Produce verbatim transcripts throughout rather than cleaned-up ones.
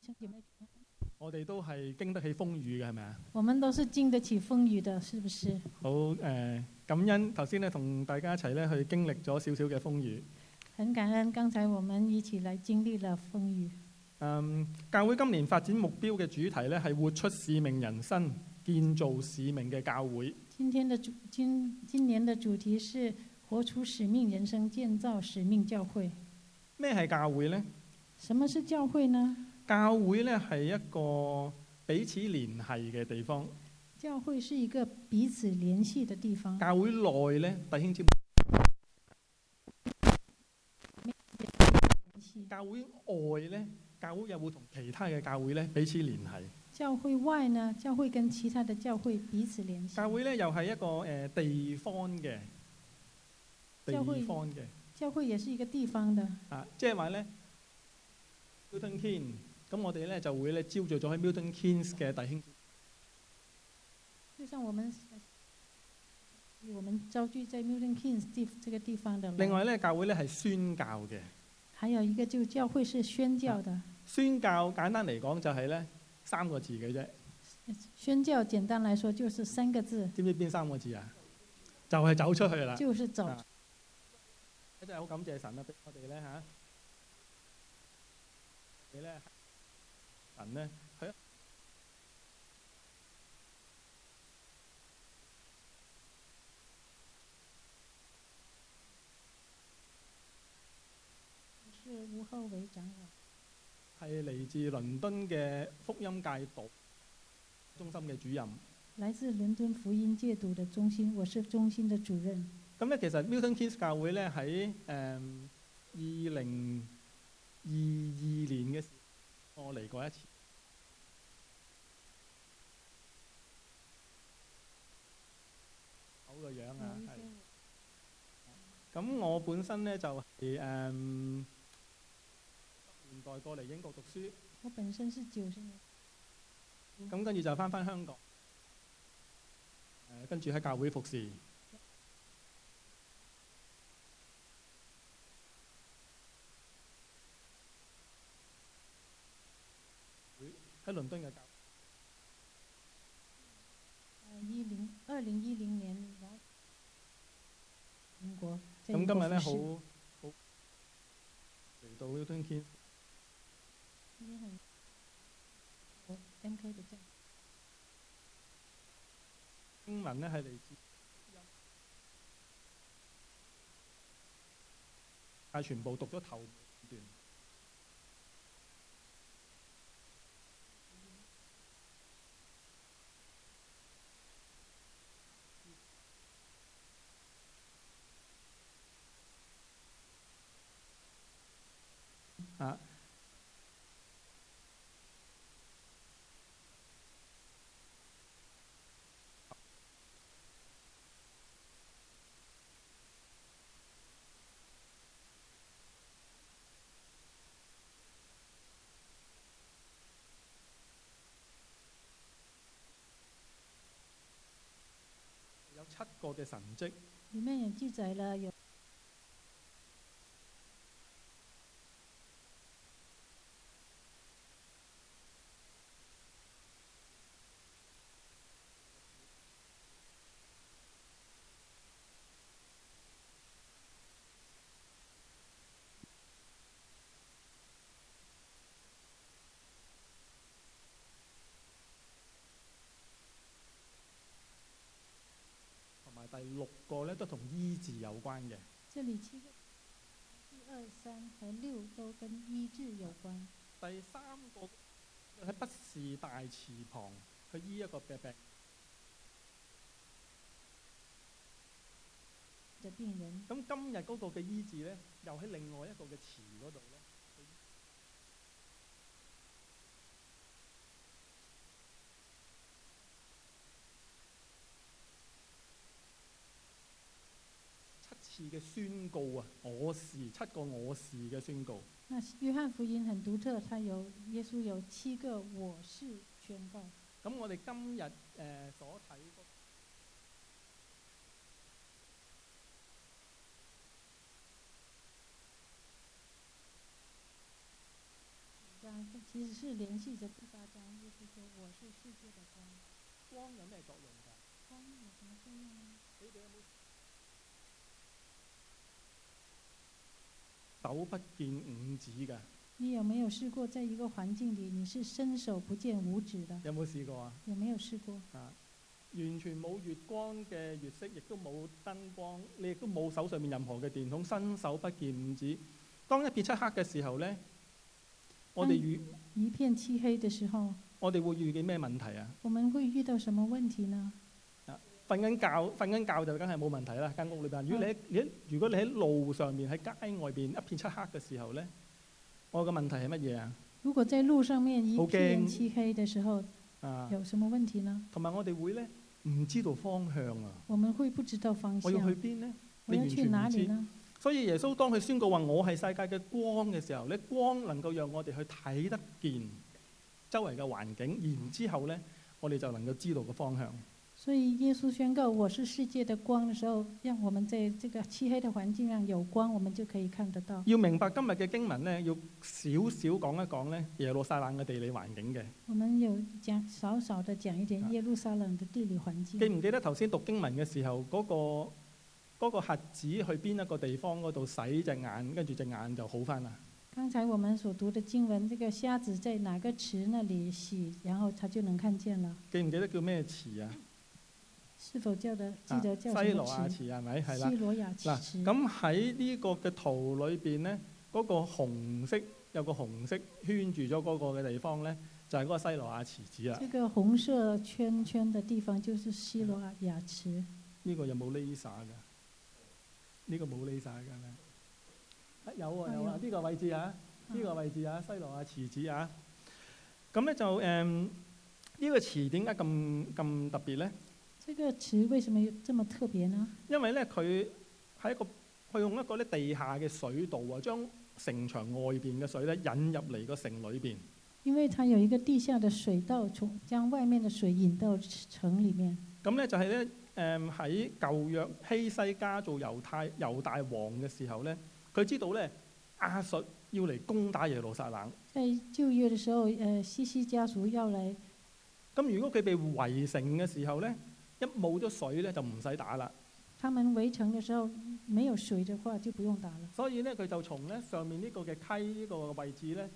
生姐妹， 我哋都係經得起風雨嘅，係咪啊？ 我們都是經得起風雨的，是不是？ 好誒、呃，感恩頭先咧同大家一齊咧去經歷咗少少嘅風雨。 很感恩，剛才我們一起來經歷了風雨。 嗯，教會今年發展目標嘅主題咧係活出使命人生，建造使命嘅教會。 今天的主今今年的主題是活出使命人生，建造使命教會。 咩係教會呢？ 什麼是教會呢？ 教會咧係一個彼此聯繫嘅地方。 教會是一個彼此聯繫的地方。 教會內咧，弟兄姊妹，教會外咧，教會又會同其他嘅教會咧彼此聯繫。 教會外呢，教會跟其他的教會彼此聯繫。 教會咧又係一個誒、呃、地方嘅地方嘅。 教會也是一個地方的。 啊，即係話咧 Milton Keynes， 咁我哋咧就會咧招聚咗喺 Milton Keynes 嘅弟兄。 就像我們我們招聚在 Milton Keynes 地這個地方的。 另外咧，教會咧係宣教嘅。 還有一個就教會是宣教的。 啊、宣教簡單嚟講就係咧三個字嘅啫。 宣教簡單來說就是三個字。 知唔知邊三個字啊？就係、是、走出去啦。 就是走。 啊、真係好感謝神啦，俾我哋咧嚇，你咧神咧佢。 是吳厚偉長老， 係嚟自倫敦嘅福音戒毒中心嘅主任。 來自倫敦福音戒毒嘅中心，我是中心嘅主任。 咁咧，其實 Milton Keynes 教會咧喺誒二零二二年嘅時候，我嚟過一次。好個樣啊，係。咁我本身咧就係誒年代過嚟英國讀書。 我本身是九十年。 咁跟住就翻返香港，誒跟住喺教會服侍。喺倫敦嘅教會。 誒一零二零一零年，英國。 咁今日咧好好嚟到 Milton Keynes。 M K 嘅真。 經文咧係嚟自，係全部讀咗頭段。啊！有七個嘅神蹟。 裡面有記載了有。 第六個咧都同醫治有關嘅。 這裡七個，一二三和六都跟醫治有關。 第三個喺畢士大池旁去醫一個病病嘅病人。 咁今日嗰個嘅醫治咧，又喺另外一個嘅池嗰度咧。七次嘅宣告啊，我是七個我是嘅宣告。 那約翰福音很獨特，他有耶穌有七個我是宣告。 咁我哋今日誒、呃、所睇其實是連續着第八章，耶穌說我是世界的光。 光有咩作用㗎？ 光有什麼作用呢？ 你哋有冇手不見五指㗎？ 你有沒有試過在一個環境裡，你是伸手不見五指的？ 有冇試過啊？ 有沒有試過？ 啊，完全冇月光嘅月色，亦都冇燈光，你亦都冇手上面任何嘅電筒，伸手不見五指。當一片漆黑嘅時候呢，我哋遇一片漆黑嘅時候， 我哋會遇見咩問題啊？ 我們會遇到什麼問題呢？ 瞓緊覺，瞓緊覺就梗係冇問題啦。間屋裏邊，如果你喺你喺如果你喺路上面喺街外邊一片漆黑嘅時候咧，我個問題係乜嘢啊？ 如果在路上面一片漆黑嘅時候， 啊， 有什麼問題呢？ 同埋我哋會咧唔知道方向啊。 我們會不知道方向。 我要去邊呢？ 我要去哪裡呢？ 所以耶穌當佢宣告話我係世界嘅光嘅時候咧，光能夠讓我哋去睇得見周圍嘅環境，然之後咧我哋就能夠知道個方向。 所以耶穌宣告我是世界的光的時候，讓我們在這個漆黑的環境上有光，我們就可以看得到。 要明白今日嘅經文咧，要少少講一講咧耶路撒冷嘅地理環境嘅。 我們有講少少的講一點耶路撒冷的地理環境。 記唔記得頭先讀經文嘅時候，嗰、嗰個嗰、嗰個瞎子去邊一個地方嗰度洗隻眼，跟住隻眼就好返啦？ 剛才我們所讀的經文，這個瞎子在哪個池那裡洗，然後他就能看見了。 記唔記得叫咩池啊？ 是否叫得記得叫西羅亞池係咪？係啦。 西羅亞池。 嗱，咁喺呢個嘅圖裏邊咧，嗰、嗰個紅色有個紅色圈住咗嗰個嘅地方咧，就係、係、嗰個西羅亞池子啦。 這個紅色圈圈的地方就是西羅亞池。 呢個有冇 laser 㗎？呢個冇 laser 㗎咩？有啊有啊，呢、呢個位置啊，呢、呢個位置啊，西羅亞池子啊。咁咧就誒，呢、嗯呢個池點解咁咁特別咧？ 這個池為什麼這麼特別呢？ 因為咧佢係一個，佢用一個咧地下嘅水道啊，將城牆外邊嘅水咧引入嚟個城裏邊。 因為它有一個地下嘅水道，從將外面嘅水引到城裡面。咁咧就係咧誒喺舊約希西家做猶太猶大王嘅時候咧，佢知道咧亞述要嚟攻打耶路撒冷。 在舊約嘅時候，誒希西家族要嚟。 咁如果佢被圍城嘅時候咧，一冇咗水咧就唔使打啦。 他們圍城嘅時候，沒有水嘅話就不用打了。 所以咧佢就從咧上面呢個嘅溪呢個位置咧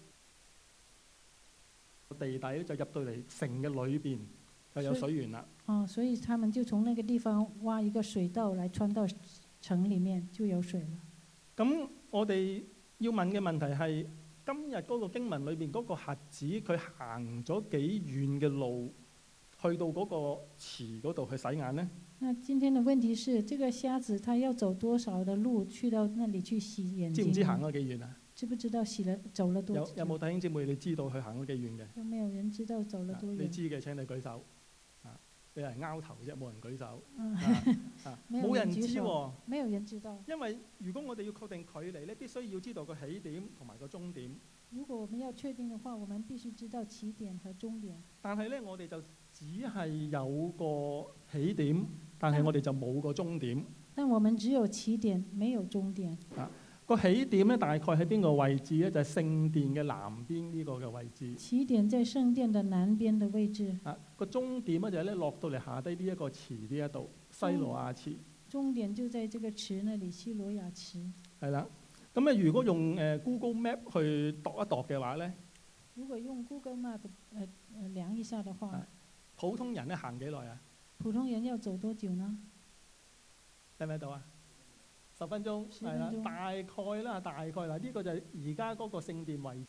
地底就入到嚟城嘅裏邊就有水源啦。 哦，所以他們就從那個地方挖一個水道來穿到城裡面就有水了。 咁我哋要問嘅問題係今日嗰個經文裏邊嗰個瞎子佢行咗幾遠嘅路？去到嗰個池嗰度去洗眼呢？ 那今天的問題是，這個瞎子他要走多少的路去到那裡去洗眼睛？ 知唔知行咗幾遠啊？ 知不知道洗了走了多遠？ 有有冇弟兄姊妹你知道佢行咗幾遠嘅？ 有沒有人知道走了多遠？ 你知嘅請你舉手。啊，你係拗頭啫，冇人舉手。 嗯、 啊，冇人知喎。 沒有人知道。 因為如果我哋要確定距離咧，必須要知道個起點同埋個終點。 如果我們要確定的話，我們必須知道起點和終點。 但係咧，我哋就只係有個起點，但係我哋就冇個終點。 但我們只有起點，沒有終點。 啊，個起點咧大概喺邊個位置咧？就係、是、聖殿嘅南邊呢個嘅位置。 起點在聖殿嘅南邊嘅位置。 啊，個終點咧就係咧落到嚟下低呢一個池呢一度，西羅亞池。 終點就在這個池那裡，西羅亞池。係啦。咁咧，如果用誒 Google Map 去度一度嘅話咧， 如果用 Google Map 誒誒量一下嘅話， 普通人咧行幾耐啊？ 普通人要走多久呢？ 睇唔睇到啊？十分鐘，係啦，大概啦，大概啦，呢個就係而家嗰個聖殿位置。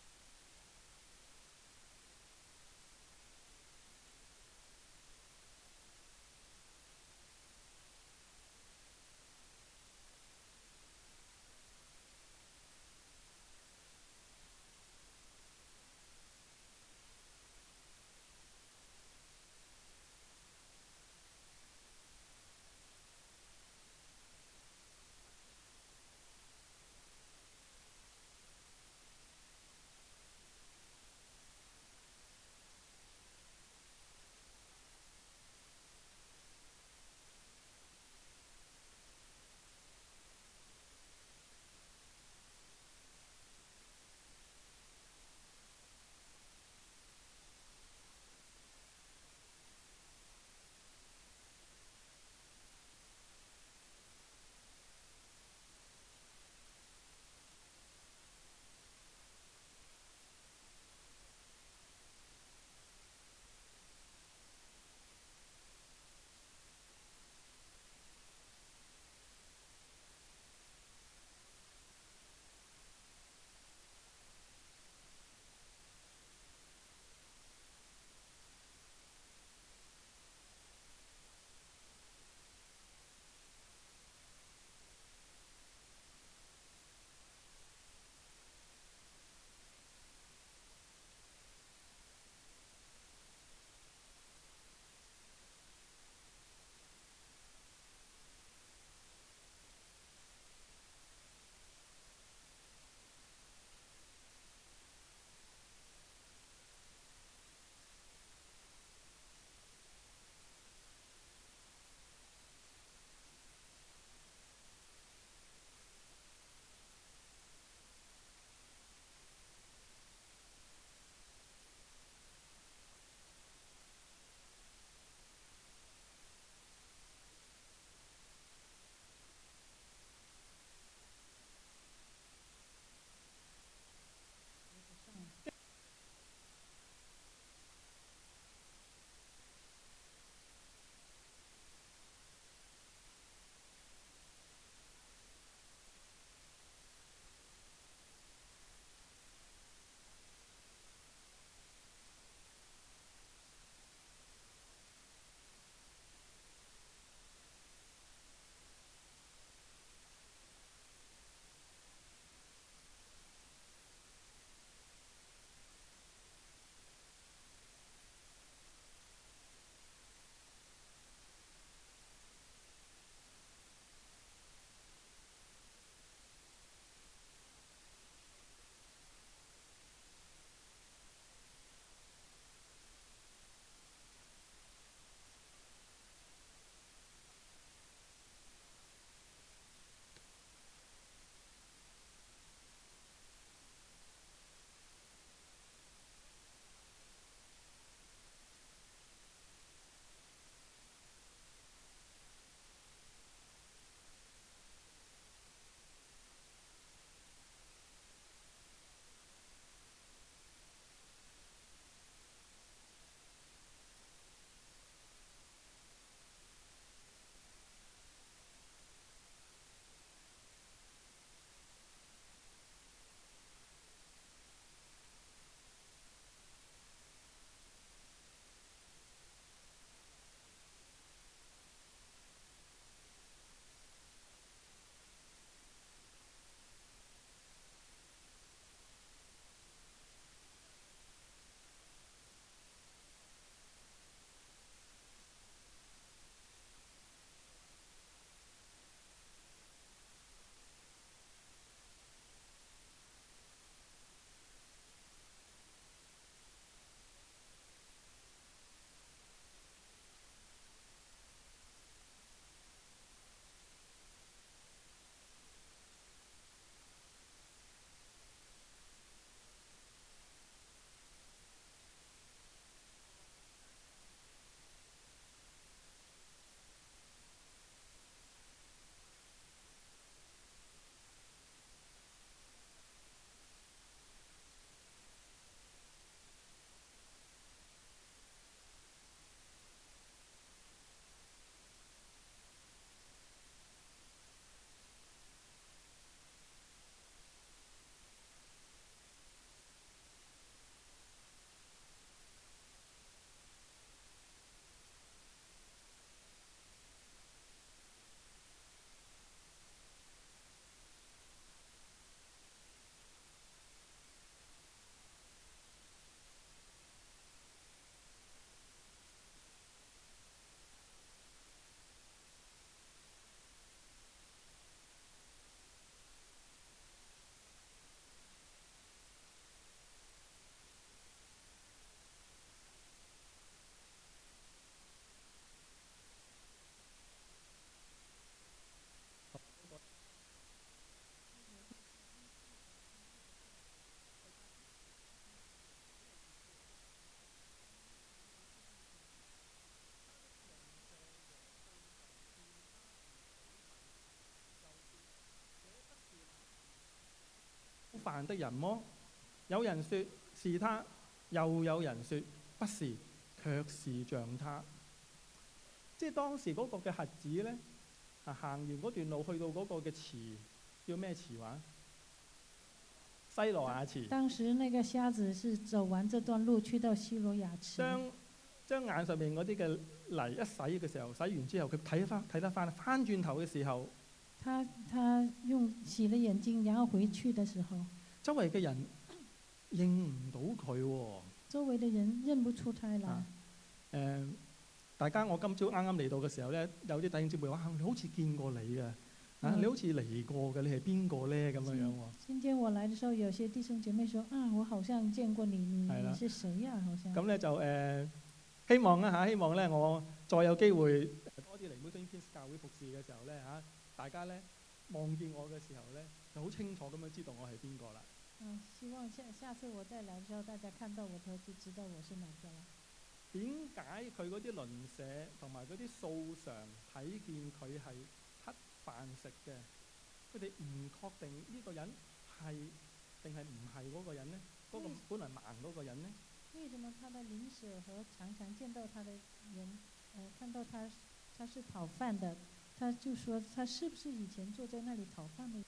飯的人麼？有人說是他，又有人說不是，卻是像他。即係當時嗰個嘅瞎子咧，啊行完嗰段路去到嗰個嘅池，叫咩池話？西羅亞池。 當時那個瞎子是走完這段路去到西羅亞池。 將將眼上面嗰啲嘅泥一洗嘅時候，洗完之後佢睇翻睇得翻，翻轉頭嘅時候， 他他用洗了眼睛，然後回去嘅時候， 周圍嘅人認唔到佢喎。周圍嘅人認不出他來。誒、啊呃，大家我今朝啱啱嚟到嘅時候咧，有啲弟兄姊妹話：你好似見過你嘅，啊，嗯、你好似嚟過嘅，你係邊個咧？咁樣樣喎。 今天我來嘅時候，有些弟兄姐妹說：啊，我好像見過你，你你是誰呀、啊？好像。咁咧就誒。呃希望啊嚇，希望咧我再有機會多啲嚟 Milton Keynes 教會服侍嘅時候咧嚇，大家咧望見我嘅時候咧，就好清楚咁樣知道我係邊個啦。 嗯，希望下下次我再來嘅時候，大家看到我就知道我是哪個啦。 點解佢嗰啲鄰舍同埋嗰啲素常睇見佢係乞飯食嘅，佢哋唔確定呢個人係定係唔係嗰個人咧？嗰、嗰個本來盲嗰個人咧？ 為什麼他的鄰舍和常常見到他的人，呃，看到他他是討飯的，他就說他是不是以前坐在那裡討飯的？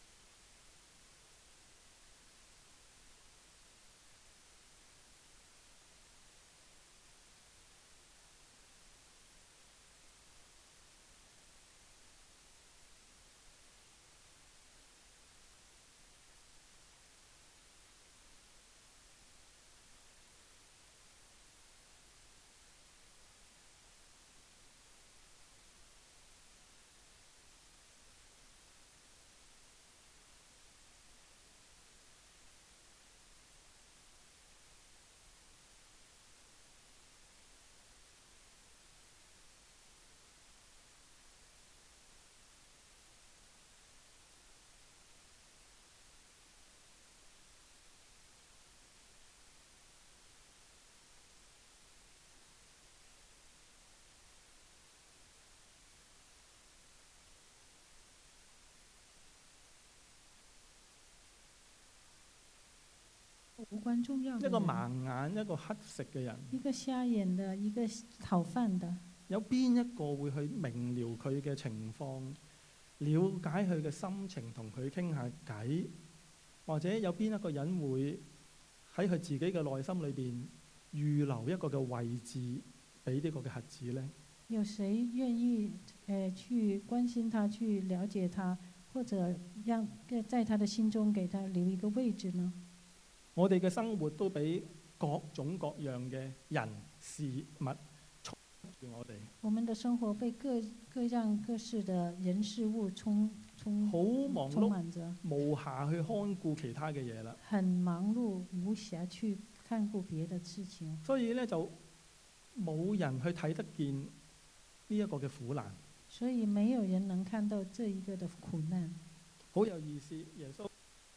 無關重要。 一個盲眼，一個乞食嘅人， 一個瞎眼的，一個討飯的。 有邊一個會去明瞭佢嘅情況，了解佢嘅心情，同佢傾下偈？或者有邊一個人會喺佢自己嘅內心裏邊預留一個嘅位置俾呢個嘅瞎子呢？ 有誰願意誒、呃、去關心他，去了解他，或者讓在他的心中給他留一個位置呢？ 我哋嘅生活都俾各種各樣嘅人事物充住我哋。 我們的生活被各各樣各式的人事物充充好忙充滿着， 無暇去看顧其他嘅嘢啦。 很忙碌，無暇去看顧別的事情。 所以咧就冇人去睇得見呢一個嘅苦難。 所以沒有人能看到這一個的苦難。 好有意思，耶穌。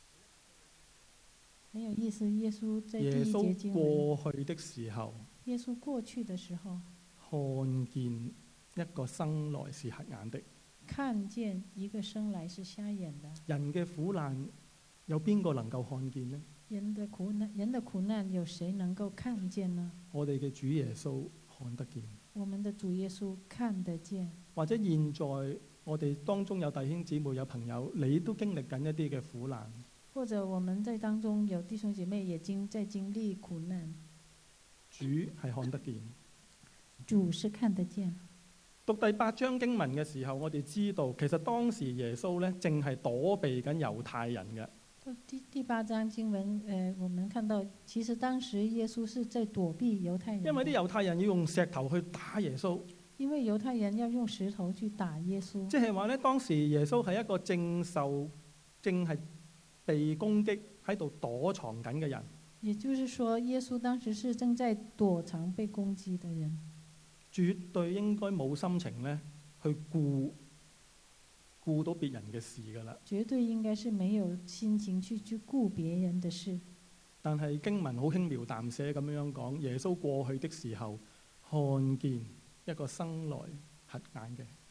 很有意思，耶穌在第一節經文， 耶穌過去的時候， 耶穌過去的時候， 看見一個生來是瞎眼的， 看見一個生來是瞎眼的。 人嘅苦難有邊個能夠看見呢？ 人的苦難，人的苦難有誰能夠看見呢？ 我哋嘅主耶穌看得見。 我們的主耶穌看得見。 或者現在我哋當中有弟兄姊妹有朋友，你都經歷緊一啲嘅苦難。 或者我們在當中有弟兄姐妹也經在經歷苦難， 主係看得見， 主是看得見。 讀第八章經文嘅時候，我哋知道其實當時耶穌咧正係躲避緊猶太人嘅。 第第八章經文，誒、呃，我們看到其實當時耶穌是在躲避猶太人， 因為啲猶太人要用石頭去打耶穌。 因為猶太人要用石頭去打耶穌， 即係話咧，當時耶穌係一個正受正係被攻擊喺度躲藏緊嘅人， 也就是說，耶穌當時是正在躲藏被攻擊的人， 絕對應該冇心情咧去顧顧到別人嘅事噶啦。 絕對應該是沒有心情去去顧別人的事。 但係經文好輕描淡寫咁樣講，耶穌過去的時候看見一個生來瞎眼嘅。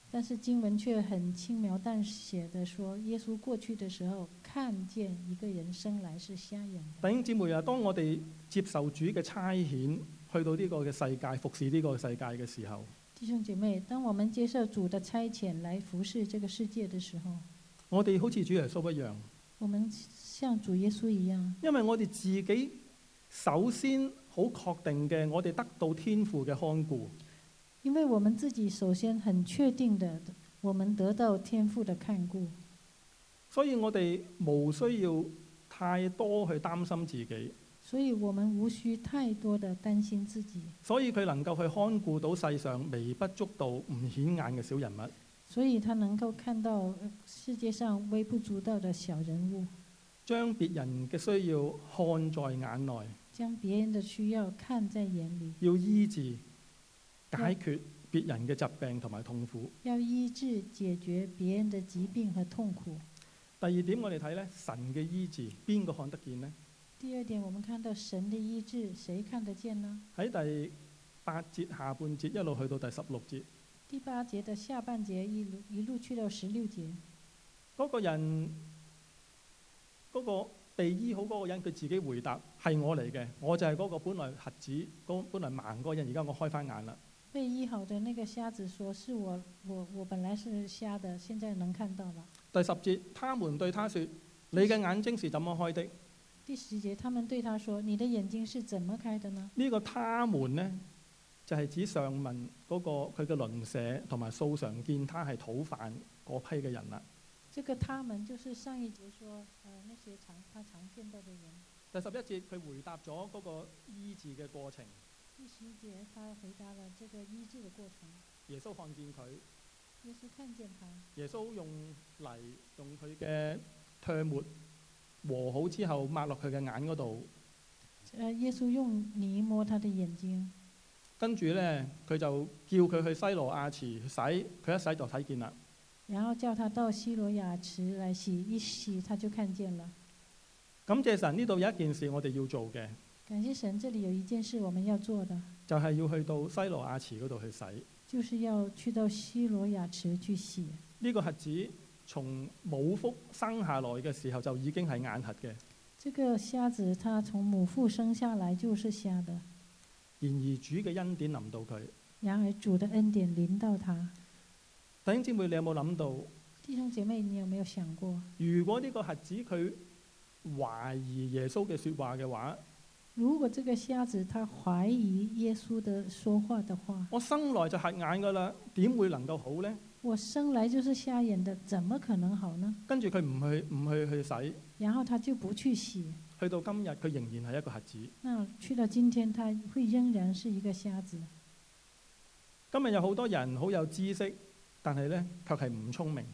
但是經文卻很輕描淡寫的說，耶穌過去的時候看見一個人生來是瞎眼的。 弟兄姊妹啊，當我哋接受主嘅差遣，去到呢個嘅世界服侍呢個世界嘅時候， 弟兄姐妹，當我們接受主的差遣來服侍這個世界的時候， 我哋好似主耶穌一樣， 我們像主耶穌一樣， 因為我哋自己首先好確定嘅，我哋得到天父嘅看顧。 因為我們自己首先很確定的，我們得到天父的看顧， 所以我哋無需要太多去擔心自己。 所以我們無需太多的擔心自己。 所以佢能夠去看顧到世上微不足道、唔顯眼嘅小人物。 所以他能夠看到世界上微不足道的小人物， 將別人嘅需要看在眼內， 將別人的需要看在眼裡， 要醫治解決別人嘅疾病同埋痛苦。 要醫治解決別人的疾病和痛苦。 第二點我哋睇咧，神嘅醫治邊個看得見呢？ 第二點，我們看到神的醫治，誰看得見呢？ 喺第八節下半節一路去到第十六節。 第八節的下半節一路一路去到十六節。 嗰個人，嗰個被醫好嗰個人，佢自己回答係我嚟嘅，我就係嗰個本來瞎子、嗰本來盲嗰個人，而家我開翻眼啦。 被醫好的那個瞎子說：是我，我我本來是瞎的，現在能看到了。 第十節，他們對他說：你嘅眼睛是怎麼開的？ 第十節，他們對他說：你的眼睛是怎麼開的呢？ 呢個他們呢，就係指上文嗰個佢嘅鄰舍同埋素常見他係討飯嗰批嘅人啦。 這個他們就是上一節說，呃，那些常他常見到的人。 第十一節佢回答咗嗰個醫治嘅過程。 第十一節他回答了這個醫治的過程。 耶穌看見佢， 耶穌看見他， 耶穌用泥用佢嘅唾沫和好之後抹落佢嘅眼嗰度。 誒，耶穌用泥摸他的眼睛， 跟住咧佢就叫佢去西羅亞池洗，佢一洗就睇見啦。 然後叫他到西羅亞池來洗，一洗他就看見了。 感謝神，呢度有一件事我哋要做嘅。 感謝神，這裡有一件事我們要做的， 就係要去到西羅亞池嗰度去洗。 就是要去到西羅亞池去洗。 呢個瞎子從母腹生下來嘅時候就已經係眼瞎嘅。 這個瞎子他從母腹生下來就是瞎的。 然而主嘅恩典臨到佢。 然而主的恩典臨到他。 弟兄姊妹，你有冇諗到？ 弟兄姐妹，你有沒有想過？ 如果呢個瞎子佢懷疑耶穌嘅説話嘅話， 如果這個瞎子他懷疑耶穌的說話的話， 我生來就瞎眼噶啦，點會能夠好呢？ 我生來就是瞎眼的，怎麼可能好呢？ 跟住佢唔去唔去去洗， 然後他就不去洗。 去到今日佢仍然係一個瞎子。 那去到今天，他會仍然是一個瞎子。 今日有好多人好有知識，但係咧卻係唔聰明。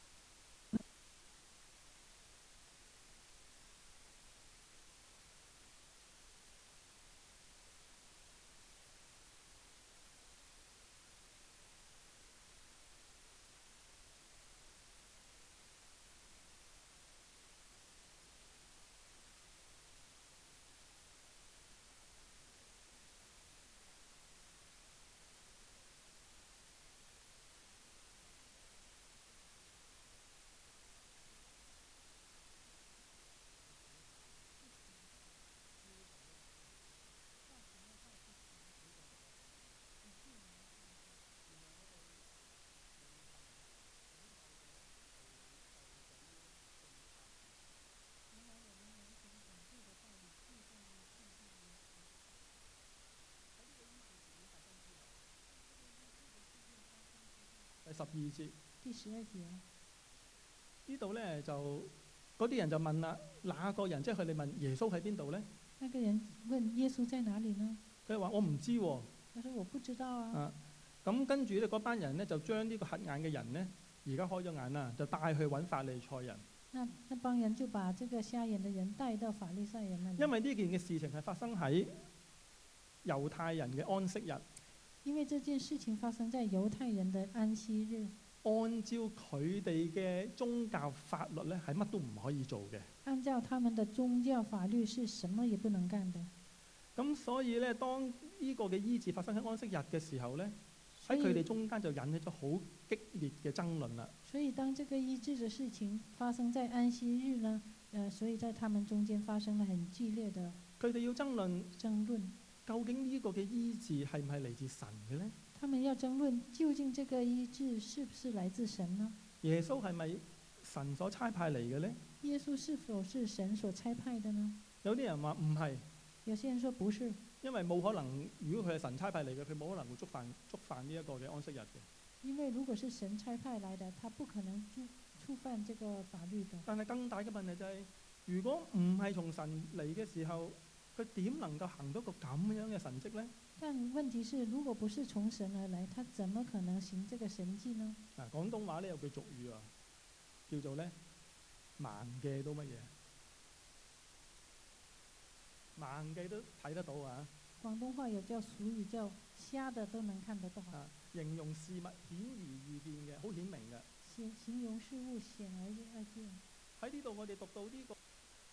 第十二節， 第十二節呢度咧就嗰啲人就問啦，那個人即係佢哋問耶穌喺邊度咧？ 那個人問耶穌在哪裡呢？ 佢話我唔知喎。 他說我不知道啊。 啊，咁跟住咧嗰班人咧就將呢個瞎眼嘅人咧，而家開咗眼啦，就帶去揾法利賽人。 那那幫人就把這個瞎眼的人帶到法利賽人那裡。 因為呢件嘅事情係發生喺猶太人嘅安息日。 因為這件事情發生在猶太人的安息日。 按照佢哋嘅宗教法律咧，係乜都唔可以做嘅。 按照他們的宗教法律，是什麼也不能幹的。 咁所以咧，當呢個嘅醫治發生喺安息日嘅時候咧， 喺佢哋中間就引起咗好激烈嘅爭論啦。 所以當這個醫治的事情發生在安息日呢，呃，所以在他們中間發生了很劇烈的佢哋要爭論爭論。 究竟呢個嘅醫治係唔係嚟自神嘅呢？ 他們要爭論究竟這個醫治是不是來自神呢？ 耶穌係咪神所差派嚟嘅呢？ 耶穌是否是神所差派的呢？ 有啲人話唔係， 有些人說不是， 因為冇可能，如果佢係神差派嚟嘅，佢冇可能會觸犯觸犯呢一個嘅安息日嘅。 因為如果是神差派來的，他不可能觸觸犯這個法律的。 但係更大嘅問題就係、是，如果唔係從神嚟嘅時候，佢點能夠行到個咁樣嘅神蹟呢？ 但問題是，如果不是從神而來，他怎麼可能行這個神蹟呢？ 啊，廣東話呢有句俗語啊，叫做咧盲嘅都乜嘢？盲嘅都睇得到啊！ 廣東話有叫俗語叫瞎的都能看得到。 啊，形容事物顯而易見嘅，好顯明嘅。 形形容事物顯而易見。 喺呢度我哋讀到呢、這個。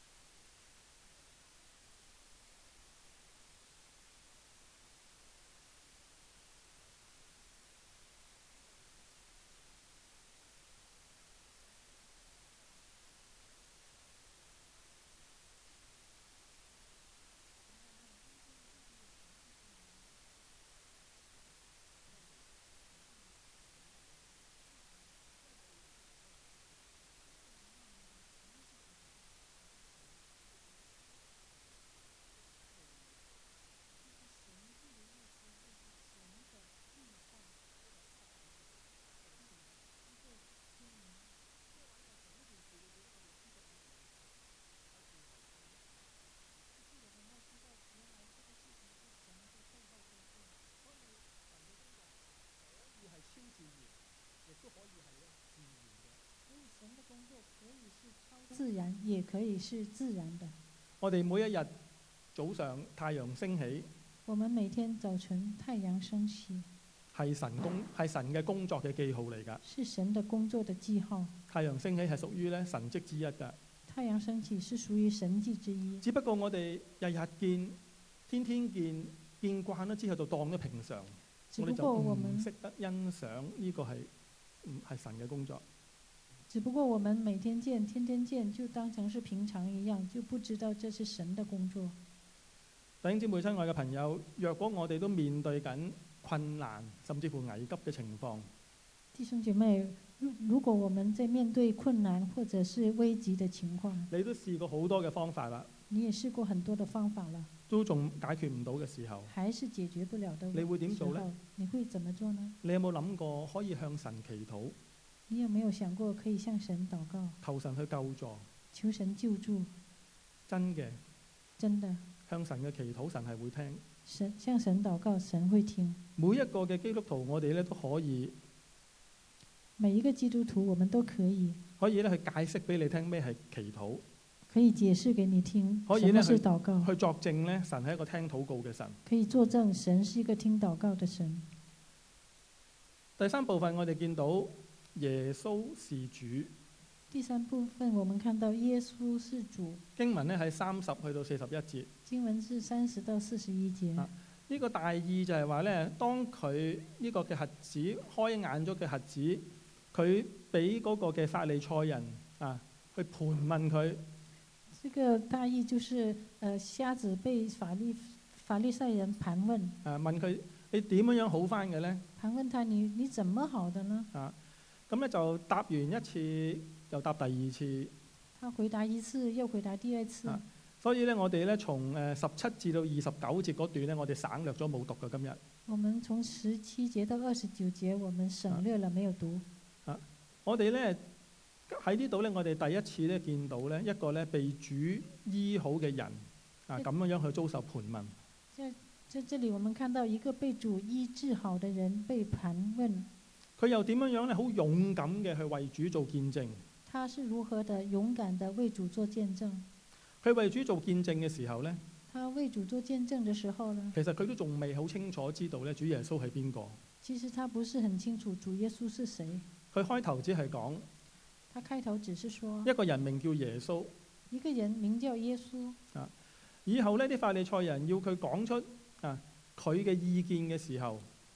自然也可以是自然的。 我哋每一日早上太陽升起， 我們每天早晨太陽升起係神工係神嘅工作嘅記號嚟㗎。 是神的工作的記號。 太陽升起係屬於咧神蹟之一㗎。 太陽升起是屬於神蹟之一。 只不過我哋日日見、天天見，見慣咗之後就當咗平常，我哋就唔識得欣賞呢個係唔係神嘅工作。 只不過我們每天見、天天見，就當成是平常一樣，就不知道這是神的工作。 弟兄姊妹、親愛嘅朋友，若果我哋都面對緊困難甚至乎危急嘅情況， 弟兄姐妹，如果我們在面對困難或者是危急的情況， 你都試過好多嘅方法啦， 你也試過很多的方法了， 都仲解決唔到嘅時候， 還是解決不了的時候， 你會點做呢？ 你會怎麼做呢？ 你有冇諗過可以向神祈禱？ 你有沒有想過可以向神禱告， 求神去救助， 求神救助？ 真嘅， 真的向神嘅祈禱，神係會聽。 神向神禱告，神會聽。 每一個嘅基督徒，我哋咧都可以， 每一個基督徒，我們都可以可以咧去解釋俾你聽咩係祈禱， 可以解釋給你聽， 可以咧什麼是禱告， 去作證咧，神係一個聽禱告嘅神， 可以作證神是一個聽禱告的神。 第三部分我哋見到耶穌是主。 第三部分我們看到耶穌是主。 經文咧喺三十去到四十一節。 經文是三十到四十一節。 呢、啊這個大意就係話咧，當佢呢個嘅瞎子開眼咗嘅瞎子，佢俾嗰個嘅法利賽人啊去盤問佢。 這個大意就是，呃，瞎子被法利法利賽人盤問。 啊，問佢你點樣樣好翻嘅咧？ 盤問他你你怎麼好的呢？ 啊，咁咧就答完一次，又答第二次。 他回答一次，又回答第二次。 啊、所以咧，我哋咧從誒十七至到二十九節嗰段咧，我哋省略咗冇讀嘅今日。 我們從十七節到二十九節，我們省略了，沒有讀。 啊，我哋咧喺呢度咧，我哋第一次咧見到咧一個咧被主醫好嘅人啊，咁樣樣去遭受盤問。 在在這裡，我們看到一個被主醫治好的人被盤問。 佢又點樣樣咧？好勇敢嘅去為主做見證。 他是如何的勇敢的為主做見證？ 佢為主做見證嘅時候咧， 他為主做見證的時候呢？ 其實佢都仲未好清楚知道咧，主耶穌係邊個。 其實他不是很清楚主耶穌是誰。 佢開頭只係講， 他開頭只是說一個人名叫耶穌， 一個人名叫耶穌。 啊，以後呢啲法利賽人要佢講出啊佢嘅意見嘅時候，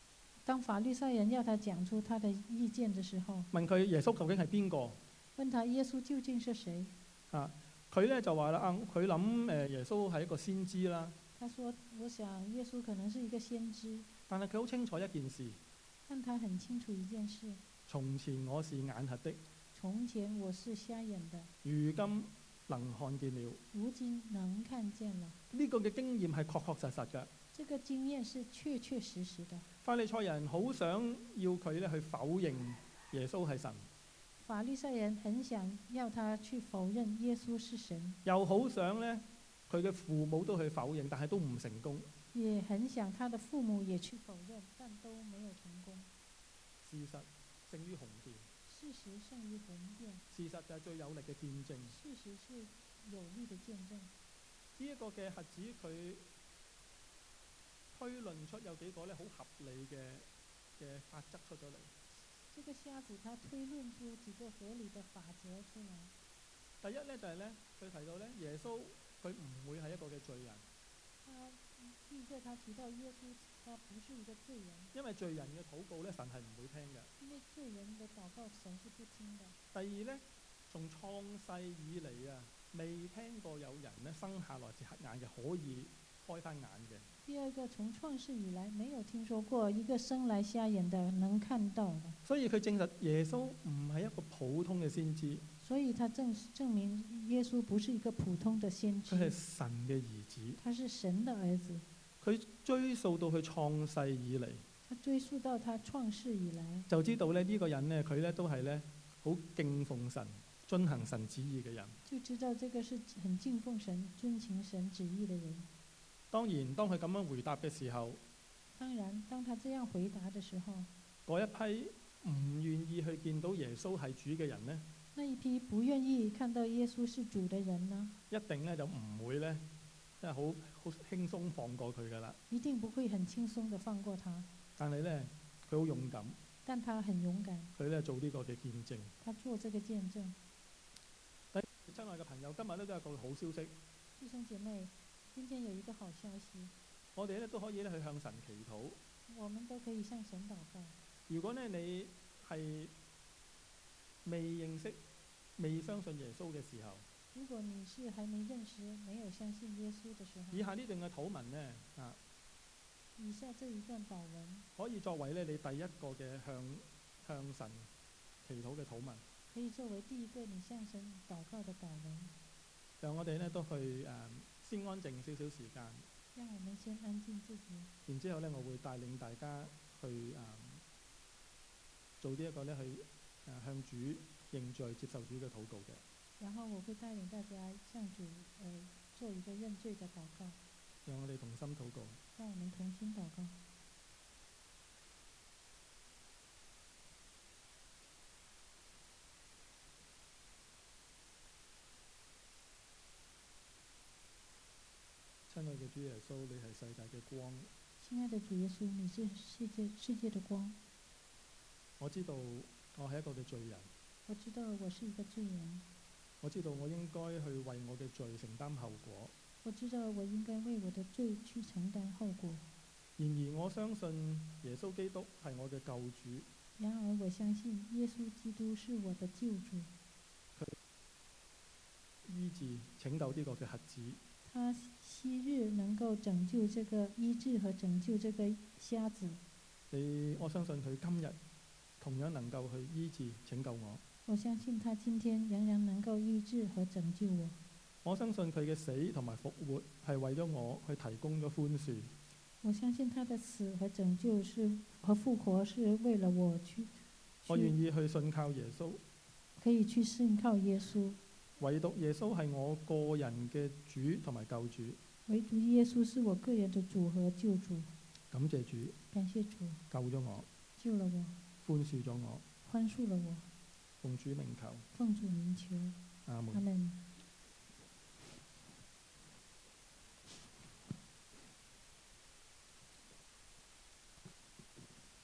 當法利賽人要他講出他的意見的時候， 問佢耶穌究竟係邊個？ 問他耶穌究竟是誰？ 啊，佢咧就話啦，啊，佢諗誒耶穌係一個先知啦。 他說：我想耶穌可能是一個先知。 但係佢好清楚一件事。 但他很清楚一件事。 從前我是眼瞎的。 從前我是瞎眼的。 如今能看見了。 如今能看見了。 呢個嘅經驗係確確實實嘅。 這個經驗是確確實實的。 法利賽人好想要佢咧去否認耶穌係神。 法利賽人很想要他去否認耶穌是神。又好想咧佢嘅父母都去否認，但係都唔成功。 也很想他的父母也去否認，但都沒有成功。 事實勝於雄辯。 事實勝於雄辯。 事實就係最有力嘅見證。 事實是有力嘅見證。 呢一個嘅瞎子佢推論出有幾個咧好合理嘅嘅法則出咗嚟。 這個瞎子他推論出幾個合理的法則出來。 第一咧就係咧，佢提到咧耶穌佢唔會係一個嘅罪人。 他第一個他提到耶穌，他不是一個罪人。 因為罪人嘅禱告咧，神係唔會聽嘅。 因為罪人嘅禱告，神是不聽的。 第二咧，從創世以嚟啊，未聽過有人咧生下來是瞎眼嘅，可以開翻眼嘅。 第二個，從創世以來，沒有聽說過一個生來瞎眼的能看到的。 所以佢證實耶穌唔係一個普通嘅先知。 所以他證證明耶穌不是一個普通的先知。 佢係神嘅兒子。 他是神的兒子。 佢追溯到佢創世以嚟。 他追溯到他創世以來， 就知道咧呢個人呢，佢咧都係咧好敬奉神、遵行神旨意嘅人。 就知道這個是很敬奉神、遵行神旨意的人。 當然，當佢咁樣回答嘅時候， 當然，當他這樣回答的時候， 嗰一批唔願意去見到耶穌係主嘅人呢， 那一批不願意看到耶穌是主的人呢， 一定咧就唔會咧，即係好好輕鬆放過佢噶啦。 一定不會很輕鬆地放過他。 但係咧，佢好勇敢。 但他很勇敢。 佢咧做呢個嘅見證。 他做這個見證。 親愛嘅朋友，今日咧都有個好消息。 弟兄姐妹，今天有一個好消息。 我哋咧都可以咧去向神祈禱。 我們都可以向神禱告。 如果咧你係未認識、未相信耶穌嘅時候， 如果你是還沒認識、沒有相信耶穌的時候， 以下呢段嘅禱文呢，啊， 以下這一段禱文可以作為咧你第一個嘅向向神祈禱嘅禱文。 可以作為第一個你向神禱告的禱文。 讓我哋咧都去誒、呃、先安靜少少時間。 讓我們先安靜自己。 然之後咧，我會帶領大家去誒、呃、做呢一個咧去誒、呃、向主認罪、接受主嘅禱告嘅。 然後我會帶領大家向主誒、呃、做一個認罪的禱告。 讓我哋同心禱告。 讓我們同心禱告。 親愛嘅主耶穌，你係世界嘅光。 親愛的主耶穌，你是世界世界的光。 我知道我係一個嘅罪人。 我知道我是一個罪人。 我知道我應該去為我嘅罪承擔後果。 我知道我應該為我的罪去承擔後果。 然而我相信耶穌基督係我嘅救主。 然而我相信耶穌基督是我的救主。 佢醫治拯救呢個嘅瞎子。 他昔日能夠拯救這個醫治和拯救這個瞎子。 你我相信佢今日同樣能夠去醫治拯救我。 我相信他今天仍然能夠醫治和拯救我。 我相信佢嘅死同埋復活係為咗我去提供咗寬恕。 我相信他的死和拯救是和復活是為了我去。 我願意去信靠耶穌。 可以去信靠耶穌。 唯獨耶穌係我個人嘅主同埋救主。 唯獨耶穌是我個人的主和救主。 感謝主。 感謝主。 救咗我。 救了我。 寬恕咗我。 寬恕了我。 奉主名求。 奉主名求。 阿門。 阿門。